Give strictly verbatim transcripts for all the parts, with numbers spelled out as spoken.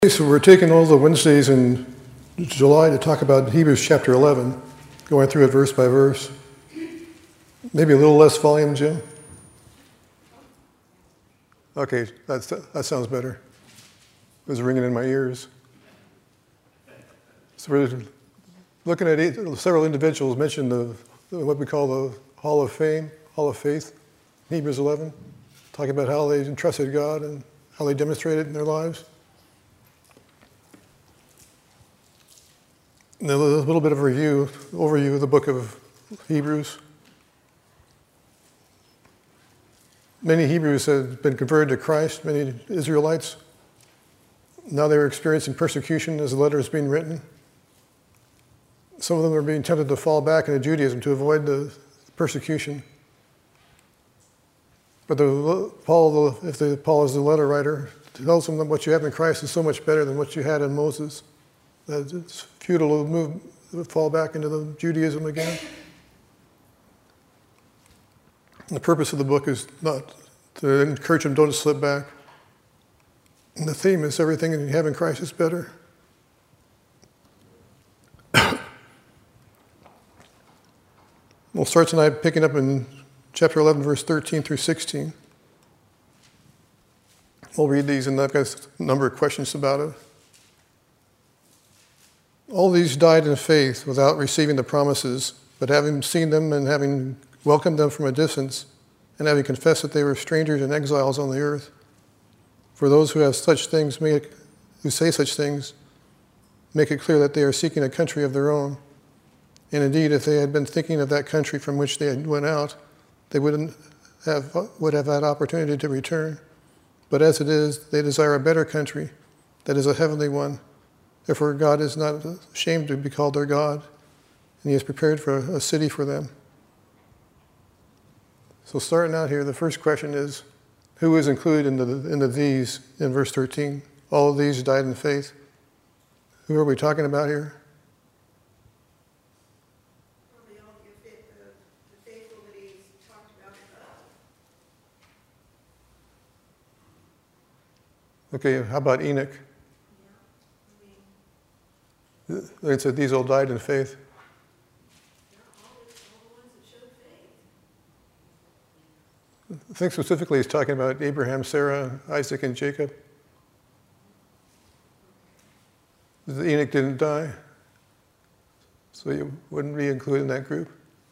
So we're taking all the Wednesdays in July to talk about Hebrews chapter eleven, going through it verse by verse. Maybe a little less volume, Jim? Okay, that's, that sounds better. It was ringing in my ears. So we're looking at eight, several individuals mention the, what we call the Hall of Fame, Hall of Faith, Hebrews eleven, talking about how they entrusted God and how they demonstrated it in their lives. And a little bit of a review, overview of the book of Hebrews. Many Hebrews had been converted to Christ, many Israelites. Now they were experiencing persecution as the letter is being written. Some of them were being tempted to fall back into Judaism to avoid the persecution. But the, Paul, if the, Paul is the letter writer, tells them that what you have in Christ is so much better than what you had in Moses, that it's futile to move, fall back into the Judaism again. And the purpose of the book is not to encourage them don't slip back. And the theme is everything that you have in Christ is better. We'll start tonight picking up in chapter eleven, verse thirteen through sixteen. We'll read these, and I've got a number of questions about it. All these died in faith without receiving the promises, but having seen them and having welcomed them from a distance, and having confessed that they were strangers and exiles on the earth. For those who have such things, make, who say such things, make it clear that they are seeking a country of their own. And indeed, if they had been thinking of that country from which they had went out, they wouldn't have would have had opportunity to return. But as it is, they desire a better country, that is a heavenly one. Therefore, God is not ashamed to be called their God, and He has prepared for a city for them. So starting out here, the first question is, who is included in the, in the these in verse thirteen? All of these died in faith. Who are we talking about here? Well, they all give it the, the faithful that He's talked about above. Okay, how about Enoch? It said these all died in faith. I think specifically he's talking about Abraham, Sarah, Isaac, and Jacob. Enoch didn't die, so you wouldn't be included in that group.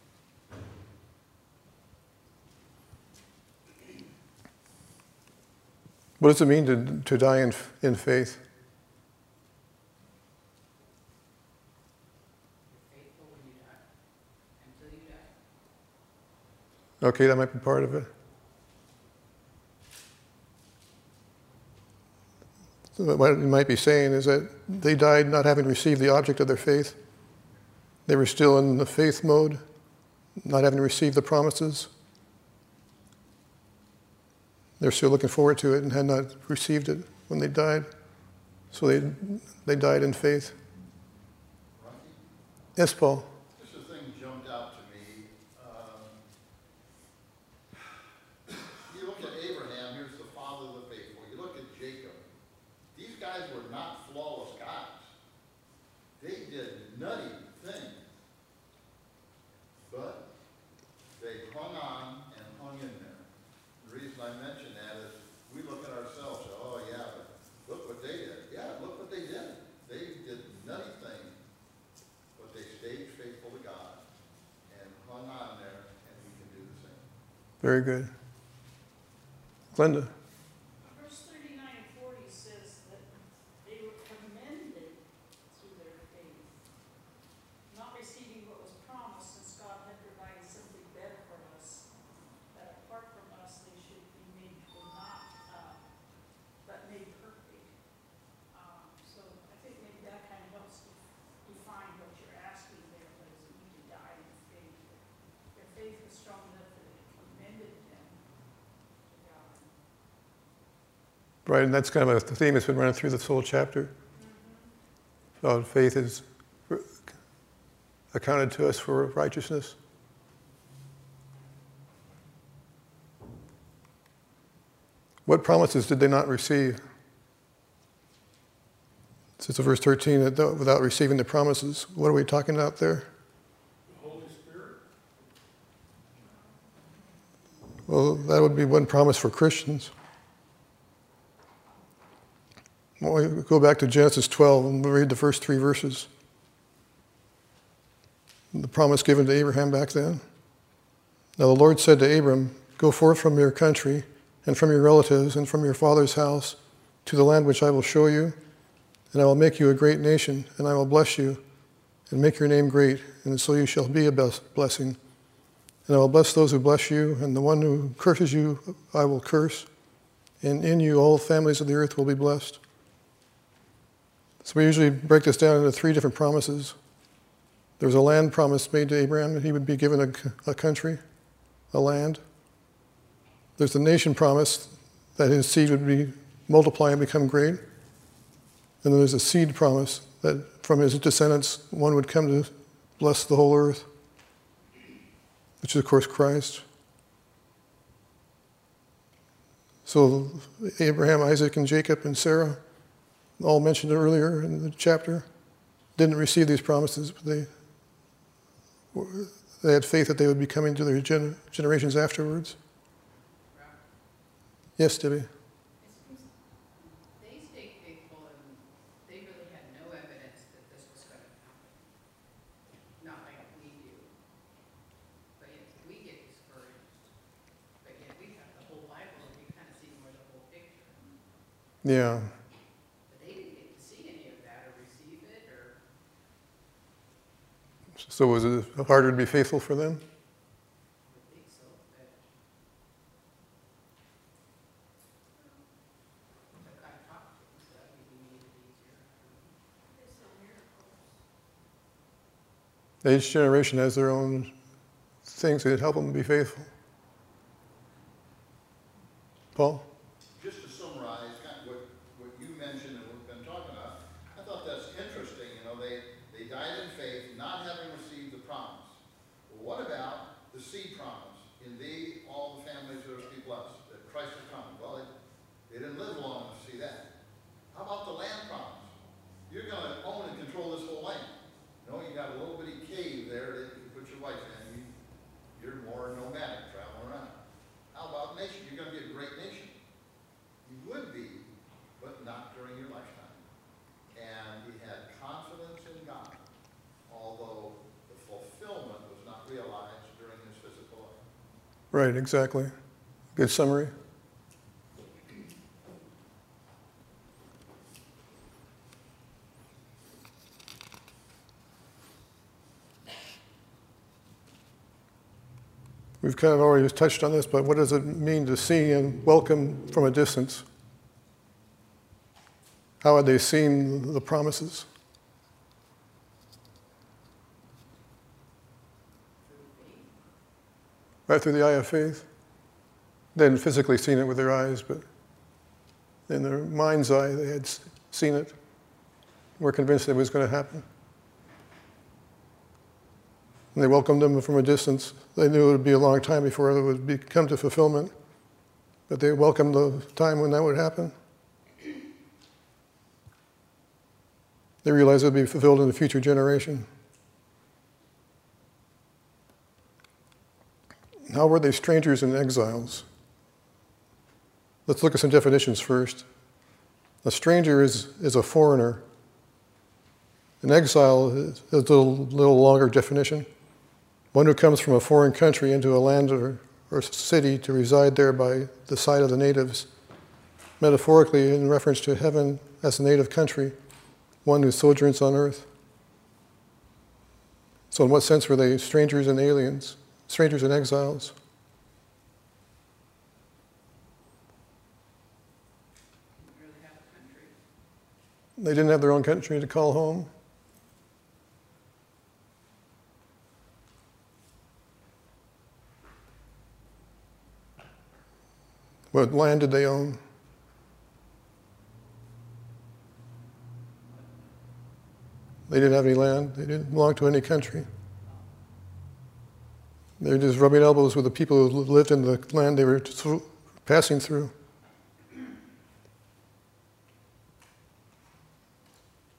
What does it mean to, to die in, in faith? Okay, that might be part of it. So what you might be saying is that they died not having received the object of their faith. They were still in the faith mode, not having received the promises. They're still looking forward to it and had not received it when they died. So they they died in faith. Yes, Paul? Very good. Glenda. Verse thirty-nine and forty says that they were commended through their faith, not receiving what was promised, since God had provided something better for us, that apart from us they should be made not, uh, but made perfect. Um, so I think maybe that kind of helps define what you're asking there, but is it need to die in faith? Their faith was strong enough that it commended them to God. Right, and that's kind of a theme that's been running through this whole chapter. Mm-hmm. So faith is accounted to us for righteousness. What promises did they not receive? Since in verse thirteen, that without receiving the promises, what are we talking about there? The Holy Spirit. Well, that would be one promise for Christians. Well, we go back to Genesis twelve and we'll read the first three verses. The promise given to Abraham back then. Now the Lord said to Abram, "Go forth from your country and from your relatives and from your father's house to the land which I will show you, and I will make you a great nation, and I will bless you and make your name great, and so you shall be a blessing. And I will bless those who bless you, and the one who curses you I will curse, and in you all families of the earth will be blessed." So we usually break this down into three different promises. There was a land promise made to Abraham that he would be given a, a country, a land. There's the nation promise that his seed would be multiply and become great. And then there's a seed promise that from his descendants one would come to bless the whole earth, which is of course Christ. So Abraham, Isaac, and Jacob, and Sarah, all mentioned earlier in the chapter, didn't receive these promises, but they they had faith that they would be coming to their gen- generations afterwards. Yes, Debbie? They stayed faithful and they really had no evidence that this was going to happen. Not like we do. But yet we get discouraged. But yet we have the whole Bible and we kind of see more the whole picture. Yeah. But they didn't get to see any of that or receive it or... So was it harder to be faithful for them? I think so. But to kind of talk to them, so that maybe made it easier. There's some miracles. Each generation has their own things that help them be faithful. Paul? Just to summarize kind of what, what you mentioned and we've been talking about, I thought that's interesting. You know, they, they died in faith, not having received the promise. Well, what about the seed promise? In thee, all the families are to be blessed, that Christ will come. Well, they, they didn't live long enough to see that. How about the land promise? You're going to own and control this whole land. No, you got a little bitty cave there that you can put your wife in. You, you're more nomadic, traveling around. How about nation? You're going to be a great nation. You would be, but not during your lifetime. And he had confidence in God, although the fulfillment was not realized during his physical life. Right, exactly. Good summary. We've kind of already touched on this, but what does it mean to see and welcome from a distance? How had they seen the promises? Right through the eye of faith. They hadn't physically seen it with their eyes, but in their mind's eye, they had seen it. Were convinced it was going to happen. And they welcomed them from a distance. They knew it would be a long time before it would be, come to fulfillment, but they welcomed the time when that would happen. They realized it would be fulfilled in the future generation. How were they strangers and exiles? Let's look at some definitions first. A stranger is, is a foreigner. An exile is a little, little longer definition. One who comes from a foreign country into a land or, or city to reside there by the side of the natives, metaphorically in reference to heaven as a native country, one who sojourns on earth. So in what sense were they strangers and aliens, strangers and exiles? Didn't really have a country. They didn't have their own country to call home. What land did they own? They didn't have any land. They didn't belong to any country. They were just rubbing elbows with the people who lived in the land they were through, passing through.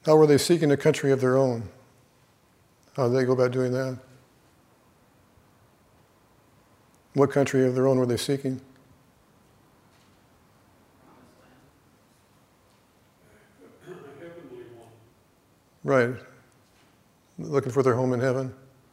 How were they seeking a country of their own? How did they go about doing that? What country of their own were they seeking? Promised land. A heavenly one. Right. Looking for their home in heaven.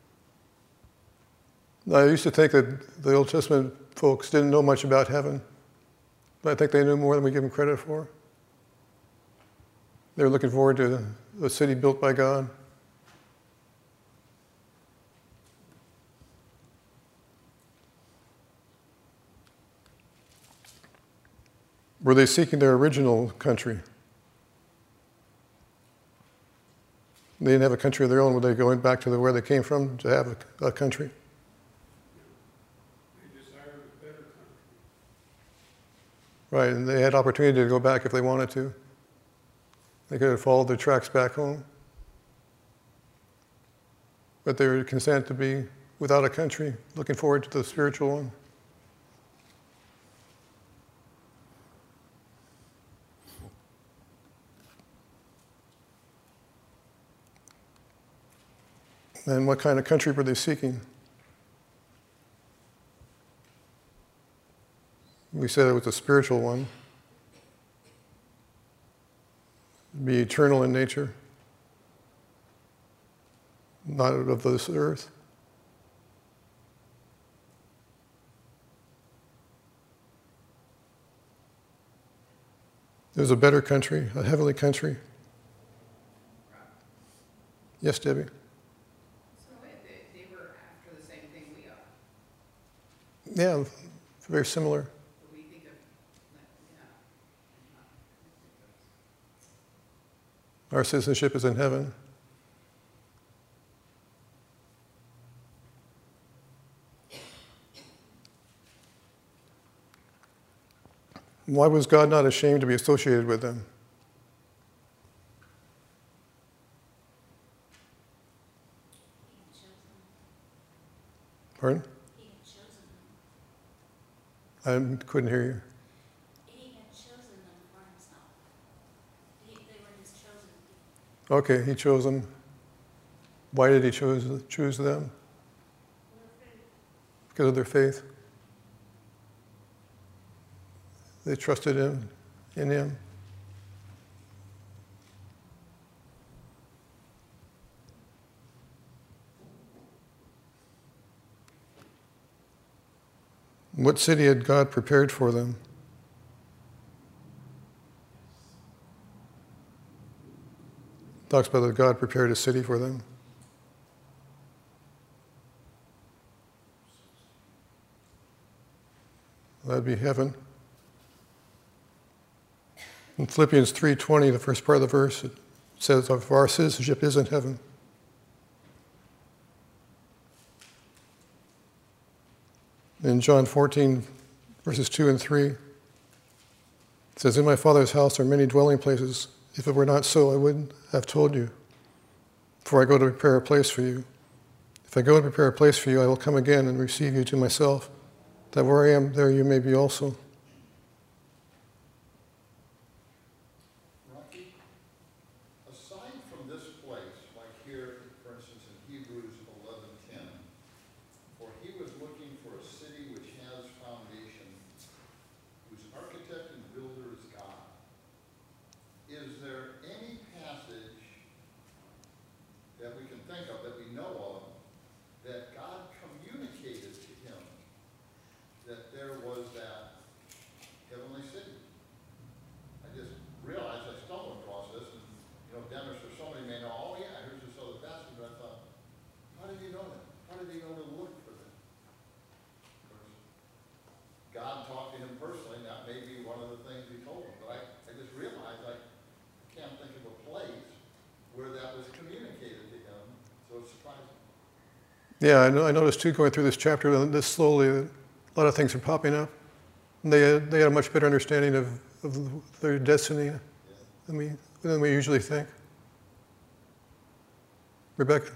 I used to think that the Old Testament folks didn't know much about heaven, but I think they knew more than we give them credit for. They were looking forward to a city built by God. Were they seeking their original country? They didn't have a country of their own. Were they going back to the, where they came from to have a, a country? They desired a better country. Right, and they had opportunity to go back if they wanted to. They could have followed their tracks back home. But they were content to be without a country, looking forward to the spiritual one. And what kind of country were they seeking? We said it was a spiritual one. Be eternal in nature, not of this earth. There's a better country, a heavenly country. Yes, Debbie? So they, they were after the same thing we are. Yeah, very similar. But we think of, like, yeah. Our citizenship is in heaven. Why was God not ashamed to be associated with them? Pardon? He had chosen them. I couldn't hear you. He had chosen them for himself. He, they were his chosen people. Okay, he chose them. Why did he choose, choose them? Because of their faith. They trusted him, in him. What city had God prepared for them? Talks about that God prepared a city for them. That'd be heaven. In Philippians three twenty, the first part of the verse, it says, our citizenship is in heaven. In John fourteen, verses two and three, it says, in my Father's house are many dwelling places. If it were not so, I wouldn't have told you. For I go to prepare a place for you. If I go and prepare a place for you, I will come again and receive you to myself, that where I am, there you may be also. Rocky, aside from this place, like here, for instance, in Hebrews eleven ten, for he was looking for a city which has foundation, whose architect and builder is God. Is there any passage that we can think of, that we know of, that God communicated to him that there was that heavenly city? I just realized I stumbled across this, and, you know, Dennis or somebody may know, oh yeah, here's this other passage, but I thought, how did he know that? How did he know to look for that? Of course, God talked to him personally, and that may be one of the things he told him, but I, I just realized I can't think of a place where that was communicated to him, so it's surprising. Yeah, I, know, I noticed too, going through this chapter, this slowly, a lot of things are popping up. And they had, they had a much better understanding of, of their destiny than we, than we usually think. Rebecca?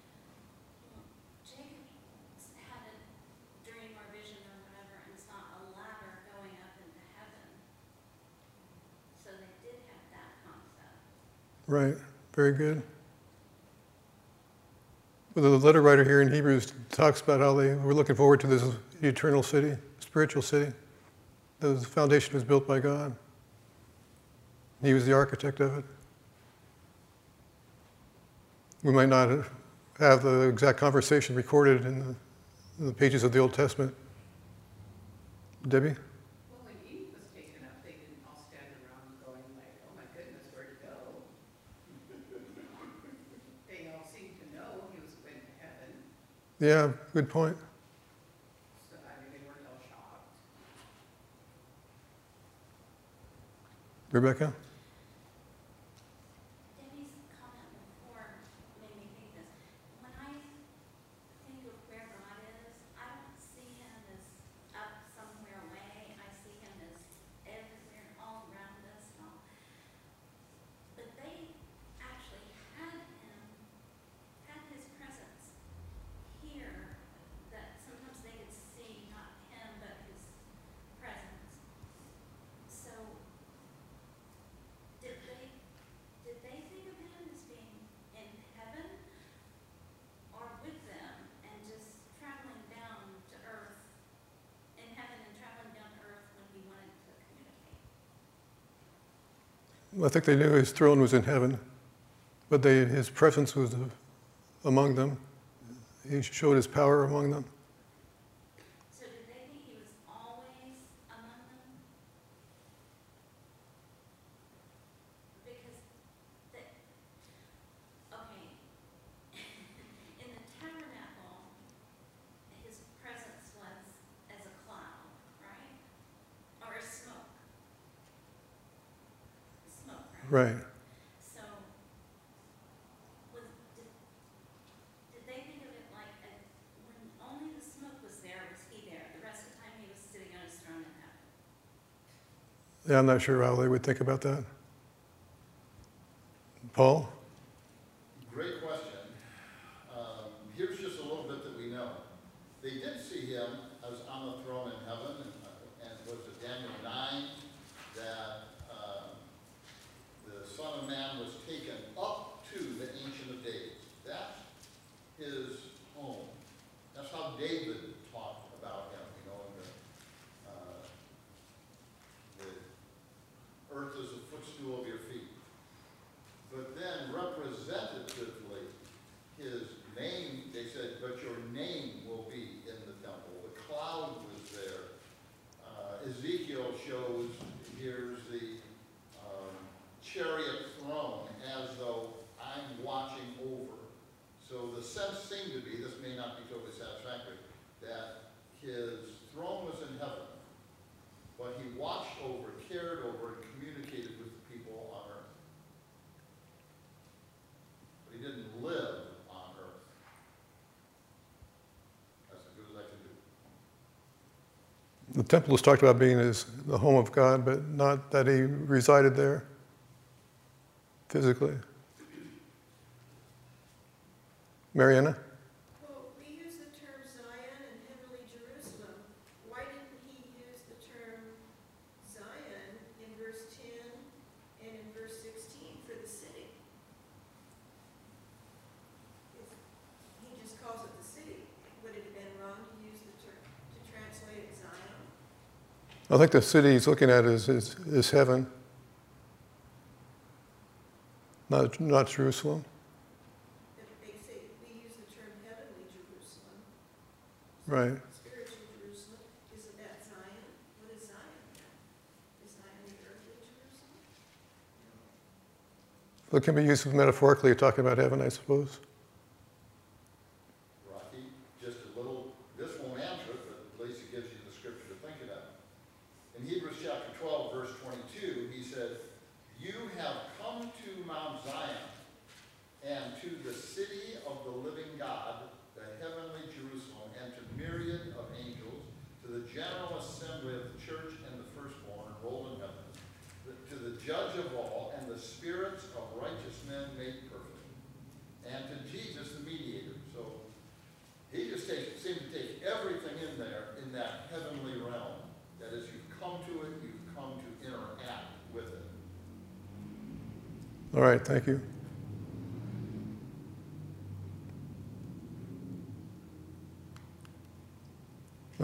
Jacob had a dream or vision or whatever and saw a ladder going up into heaven. So they did have that concept. Right. Very good. Well, the letter writer here in Hebrews talks about how they were looking forward to this eternal city, spiritual city. The foundation was built by God. He was the architect of it. We might not have the exact conversation recorded in the, in the pages of the Old Testament. Debbie? Well, when Eve was taken up, they didn't all stand around going like, oh my goodness, where'd it go? They all seemed to know he was going to heaven, Yeah, good point. so I mean, they weren't all shocked. Rebecca? Debbie's comment before made me think this. When I think of where God is, I don't see him as up somewhere away. I see him as everywhere, all around us and all. But they actually had him, had his presence here, that sometimes they could see not him, but his presence. So did they, did they think of him as being in heaven or with them and just traveling down to earth, in heaven and traveling down to earth when he wanted to communicate? I think they knew his throne was in heaven, but they, his presence was among them. He showed his power among them. So did they think he was always among them? Because the, okay, in the tabernacle, his presence was as a cloud, right? Or a smoke. Smoke, right? Right. So, was, did, did they think of it like, a, when only the smoke was there, was he there? The rest of the time he was sitting on his throne in heaven? Yeah, I'm not sure how they would think about that. Paul? Great question. Um, here's just a little bit that we know. They did see him as on the throne in heaven, and, uh, and was it Daniel nine, that um, the Son of Man was taken up to the Ancient of Days. That's his home. That's how David talked about him, you know, in the, uh, the earth is a footstool of your feet. But then representatively, his name, they said, but your name will be in the temple. The cloud was there. Uh, Ezekiel shows, here's the um, chariot throne as though I'm watching over. So the sense seemed to be, this may not be totally satisfactory, that his throne was in heaven, but he watched over, cared over, and communicated with the people on earth. But he didn't live on earth. That's as good as I can do. The temple is talked about being his, the home of God, but not that he resided there physically. Mariana? Well, we use the term Zion and heavenly Jerusalem. Why didn't he use the term Zion in verse ten and in verse sixteen for the city? If he just calls it the city, would it have been wrong to use the term, to translate it Zion? I think the city he's looking at is, is, is heaven, not, not Jerusalem. If they say, we use the term heavenly Jerusalem, Right. spiritual Jerusalem, isn't that Zion? What is Zion then? Is Zion the earthly Jerusalem? Well, it can be used metaphorically, talking about heaven, I suppose. Rocky, just a little, this won't answer it, but at least it gives you the scripture to think about. In Hebrews chapter twelve, verse twenty-two, he said, you have come to Mount Zion and to the city of the living God, the heavenly Jerusalem, and to myriad of angels, to the general assembly of the church and the firstborn enrolled in heaven, to the judge of all, and the spirits of righteous men made perfect, and to Jesus the mediator. So he just takes, seemed to take everything in there, in that heavenly realm, that as you've come to it, you've come to interact with it. All right, thank you.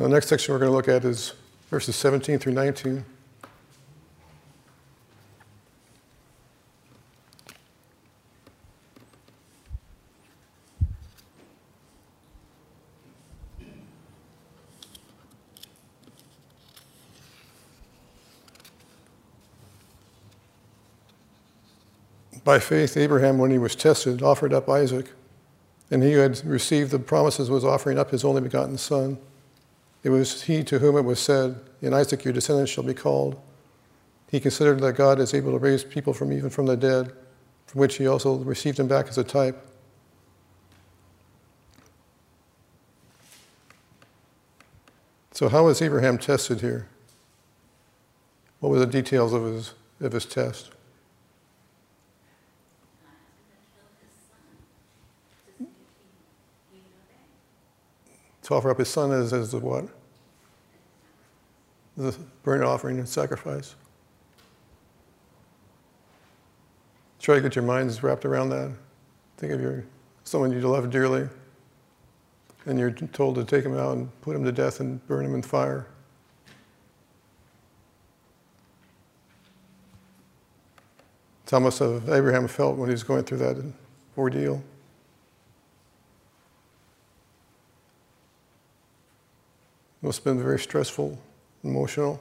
the next section we're going to look at is verses seventeen through nineteen. By faith, Abraham, when he was tested, offered up Isaac, and he who had received the promises was offering up his only begotten son. It was he to whom it was said, "In Isaac your descendants shall be called." He considered that God is able to raise people from even from the dead, from which he also received him back as a type. So how was Abraham tested here? What were the details of his, of his test? To offer up his son as, as the what? The burnt offering and sacrifice. Try to get your minds wrapped around that. Think of your someone you love dearly, and you're told to take him out and put him to death and burn him in fire. It's how must have Abraham felt when he was going through that ordeal. It must have been very stressful, emotional.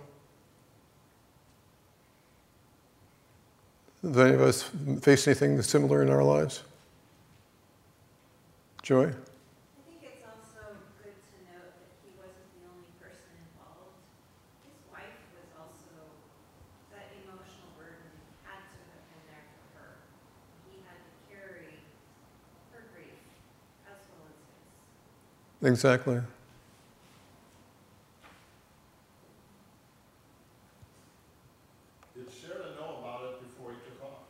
Does any of us face anything similar in our lives? Joy? I think it's also good to note that he wasn't the only person involved. His wife was also, that emotional burden had to have been there for her. He had to carry her grief as well as his. Exactly. Did Sarah know about it before he took off?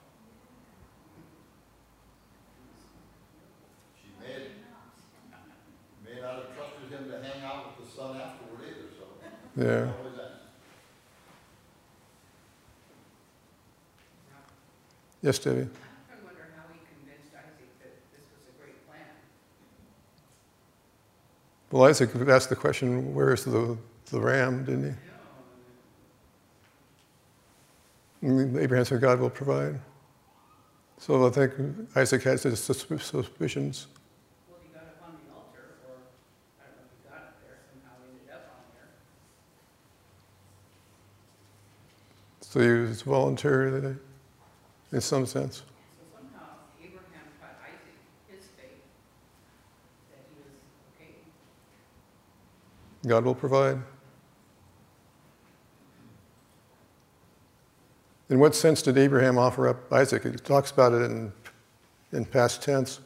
She may, may not have trusted him to hang out with the son afterward either, so. Yeah. What was that? Yes, Debbie? I wonder how he convinced Isaac that this was a great plan. Well, Isaac asked the question, where is the, the ram, didn't he? No, And Abraham said, God will provide. So I think Isaac has his sus- suspicions. well, he got up on the altar, or I don't know if he got up there, somehow he ended up on there. So he was voluntary in some sense. So somehow Abraham taught Isaac his faith, that he was okay. God will provide. In what sense did Abraham offer up Isaac? It talks about it in, in past tense.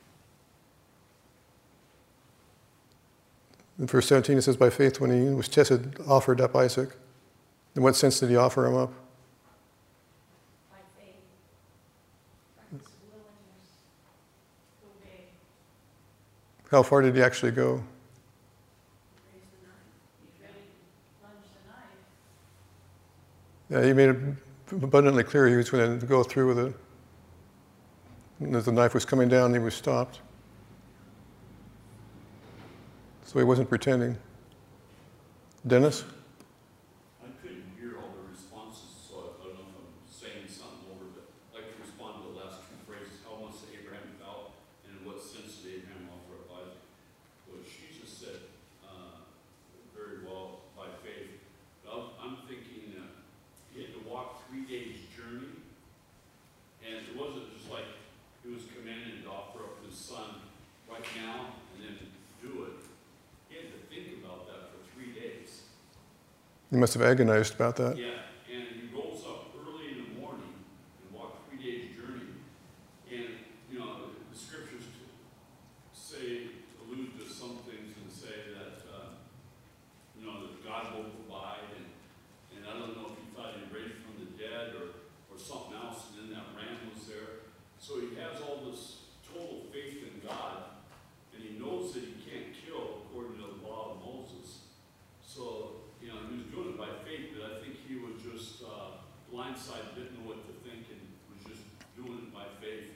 In verse seventeen it says, by faith when he was tested, offered up Isaac. In what sense did he offer him up? By faith, by his willingness to obey, How far did he actually go? Raise the knife. he really plunged the knife. Yeah, he made it abundantly clear he was going to go through with it. And as the knife was coming down, he was stopped. So he wasn't pretending. Dennis? I couldn't hear all the responses, so I don't know if I'm saying something over, but I'd like to respond to the last two phrases. How much Abraham felt, and in what sense did Abraham offer up Isaac? What she just said, uh, very well, by faith. But I'm- I'm thinking, uh, he had to walk three days' journey, and it wasn't just like he was commanded to offer up his son right now and then do it. He had to think about that for three days. He must have agonized about that. Yeah, and he rolls up early in the morning and walks three days' journey. And, you know, the scriptures say, allude to some things and say that, uh, you know, that God will provide. And, and I don't know if he thought he raised from the dead or, or something else, and then that ram was there. So he has all this total faith in God, and he knows that he can't kill according to the law of Moses. So, you know, he was doing it by faith, but I think he was just uh, blindsided, didn't know what to think, and was just doing it by faith.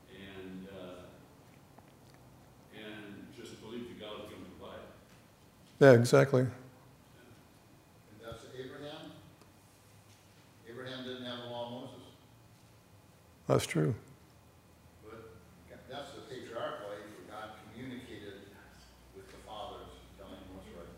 And uh, and just believed that God was going to provide. Yeah, exactly. And that's Abraham. Abraham didn't have the law of Moses. That's true. But that's the patriarchal age where God communicated with the fathers, telling them what's right.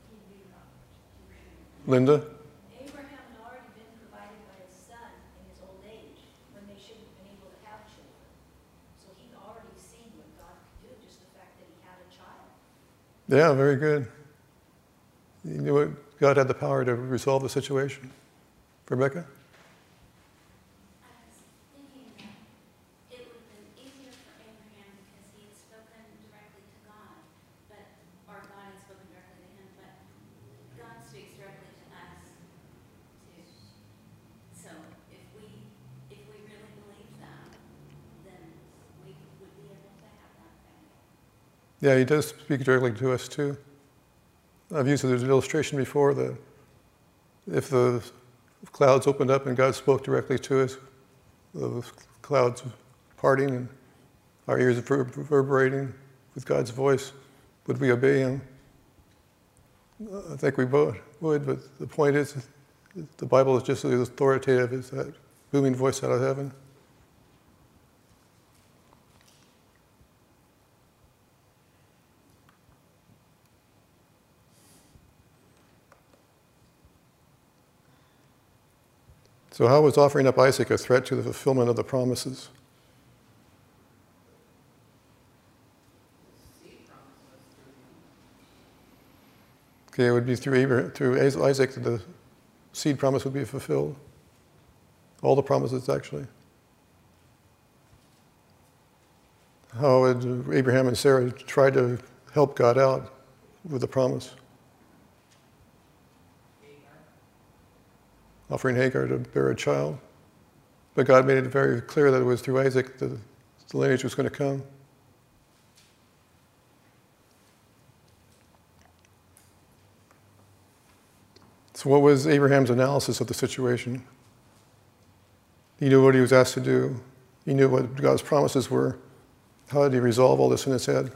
Linda? Abraham had already been provided by his son in his old age, when they shouldn't have been able to have children. So he'd already seen what God could do, just the fact that he had a child. Yeah, very good. You knew what, God had the power to resolve the situation. Rebecca? I was thinking that it would have been easier for Abraham because he had spoken directly to God, but, or God had spoken directly to him, but God speaks directly to us too. So if we, if we really believe that, then we would be able to have that faith. Yeah, he does speak directly to us too. I've used it as an illustration before that if the clouds opened up and God spoke directly to us, the clouds parting and our ears reverberating with God's voice, would we obey him? I think we both would, but the point is, the Bible is just as authoritative as that booming voice out of heaven. So how was offering up Isaac a threat to the fulfillment of the promises? Seed promise was through him. Okay, it would be through Abraham, through Isaac that the seed promise would be fulfilled. All the promises, actually. How would Abraham and Sarah try to help God out with the promise? Offering Hagar to bear a child. But God made it very clear that it was through Isaac that the lineage was going to come. So what was Abraham's analysis of the situation? He knew what he was asked to do. He knew what God's promises were. How did he resolve all this in his head?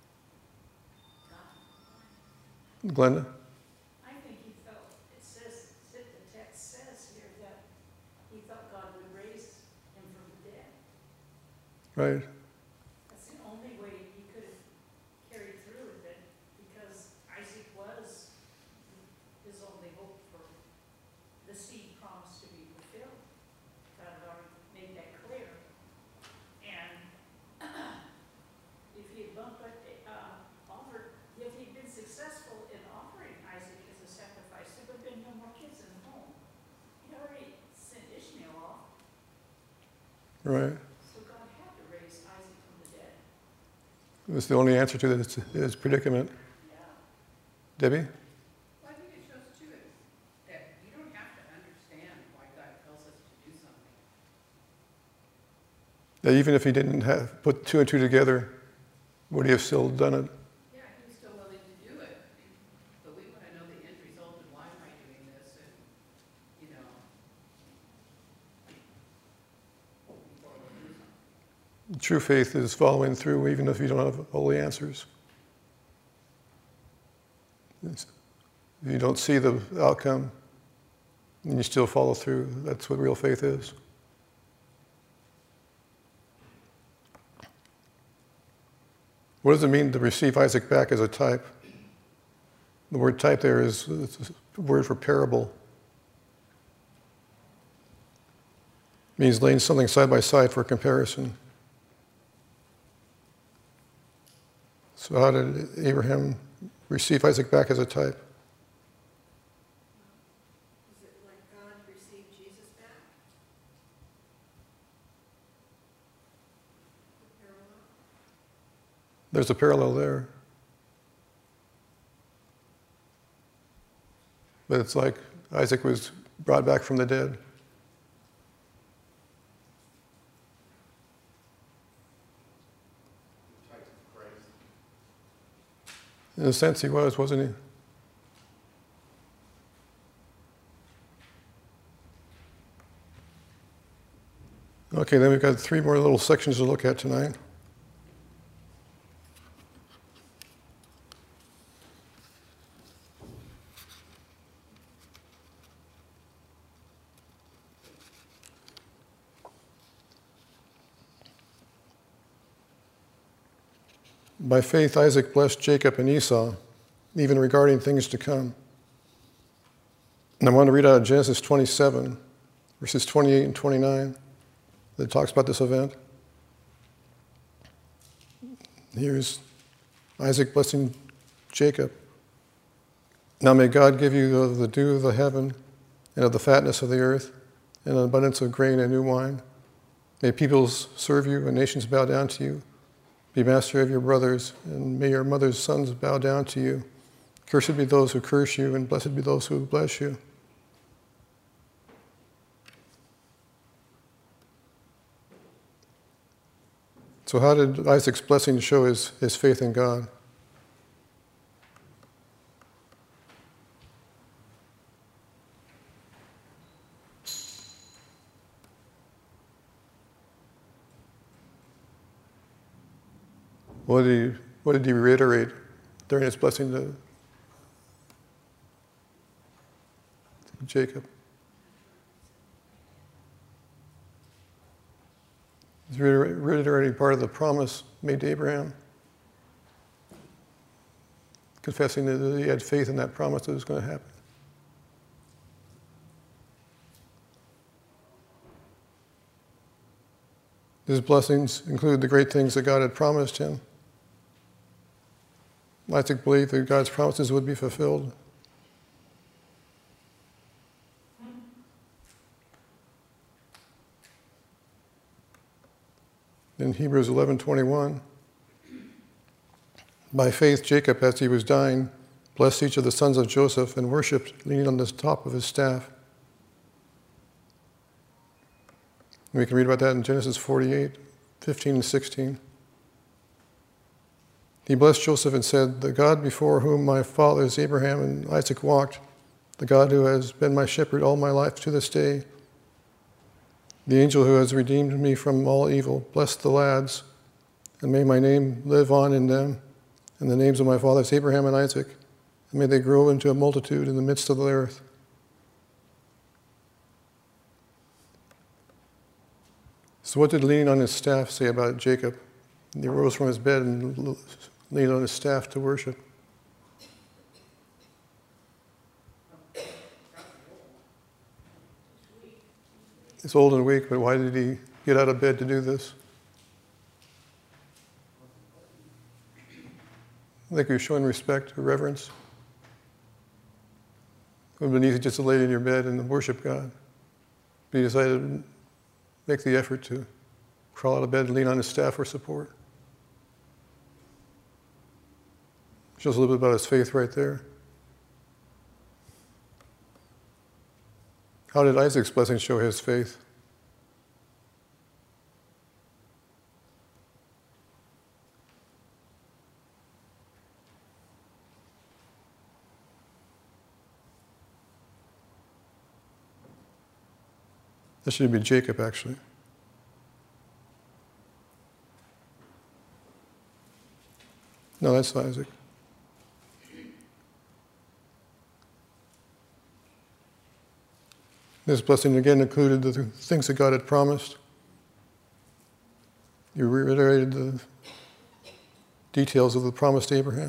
Glenda? I think he felt, it says, the text says here that he thought God would raise him from the dead. Right. That's the only way he could have carried through with it, because Isaac was his only hope for the seed promise to be fulfilled. God had already made that clear. And if he had bumped, uh, offered, if he'd been successful in offering Isaac as a sacrifice, there would have been no more kids in the home. He'd already sent Ishmael off, Right. so God had to raise Isaac from the dead. It was the only answer to his, his predicament. Yeah. Debbie? Well, I think it shows too that you don't have to understand why God tells us to do something. That even if he didn't have put two and two together, would he have still done it? Yeah, he was still willing to do it, but we want to know the end result and why am I doing this, and, you know, before we do something. True faith is following through even if you don't have all the answers. It's- if you don't see the outcome, and you still follow through, that's what real faith is. What does it mean to receive Isaac back as a type? The word type there is it's a word for parable. It means laying something side by side for comparison. So how did Abraham receive Isaac back as a type? Is it like God received Jesus back? The parallel? There's a parallel there. But it's like Isaac was brought back from the dead. In a sense, he was, wasn't he? Okay, then we've got three more little sections to look at tonight. By faith, Isaac blessed Jacob and Esau, even regarding things to come. And I want to read out of Genesis twenty-seven, verses twenty-eight and twenty-nine, that talks about this event. Here's Isaac blessing Jacob. Now may God give you of the dew of the heaven and of the fatness of the earth and an abundance of grain and new wine. May peoples serve you and nations bow down to you. Be master of your brothers, and may your mother's sons bow down to you. Cursed be those who curse you, and blessed be those who bless you. So how did Isaac's blessing show his, his faith in God? What did he, what did he reiterate during his blessing to Jacob? He's reiterating part of the promise made to Abraham, confessing that he had faith in that promise that was going to happen. His blessings include the great things that God had promised him. Isaac believed that God's promises would be fulfilled. In Hebrews eleven twenty-one, by faith Jacob, as he was dying, blessed each of the sons of Joseph and worshipped, leaning on the top of his staff. And we can read about that in Genesis forty-eight, fifteen and sixteen. He blessed Joseph and said, "The God before whom my fathers Abraham and Isaac walked, the God who has been my shepherd all my life to this day, the angel who has redeemed me from all evil, bless the lads, and may my name live on in them, and the names of my fathers Abraham and Isaac, and may they grow into a multitude in the midst of the earth." So what did leaning on his staff say about Jacob? He rose from his bed and leaned on his staff to worship. He's old and weak, but why did he get out of bed to do this? I think he was showing respect or reverence. It would have been easy just to lay in your bed and worship God. But he decided to make the effort to crawl out of bed and lean on his staff for support. Shows a little bit about his faith right there. How did Isaac's blessing show his faith? That should be Jacob, actually. No, that's Isaac. This blessing again included the things that God had promised. You reiterated the details of the promise to Abraham.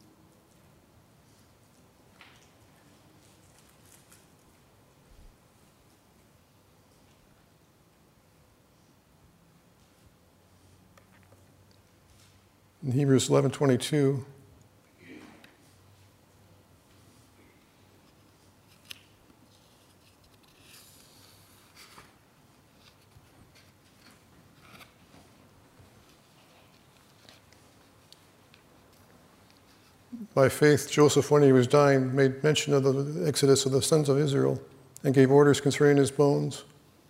In Hebrews eleven twenty-two, by faith, Joseph, when he was dying, made mention of the exodus of the sons of Israel and gave orders concerning his bones.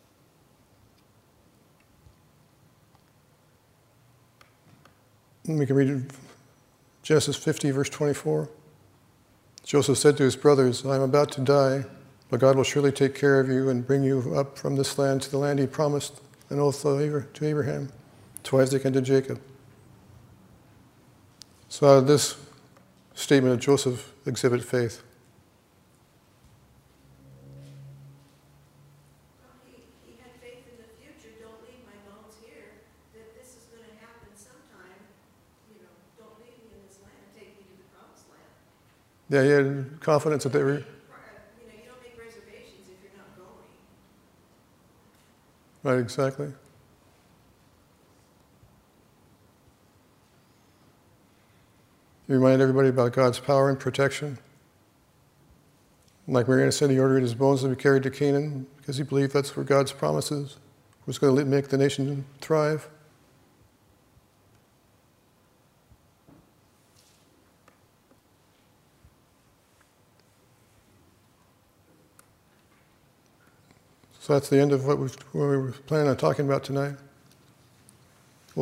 And we can read Genesis fifty, verse twenty-four. Joseph said to his brothers, "I am about to die, but God will surely take care of you and bring you up from this land to the land he promised an oath to Abraham, to Isaac, and to Jacob." So out of this statement of Joseph exhibit faith. Well, he, he had faith in the future. Don't leave my bones here, that this is going to happen sometime. You know, don't Yeah, he had confidence that they were, You know, you don't make reservations if you're not going. right, exactly. You remind everybody about God's power and protection. Like Marianna said, he ordered his bones to be carried to Canaan because he believed that's where God's promises was going to make the nation thrive. So that's the end of what, we've, what we were planning on talking about tonight.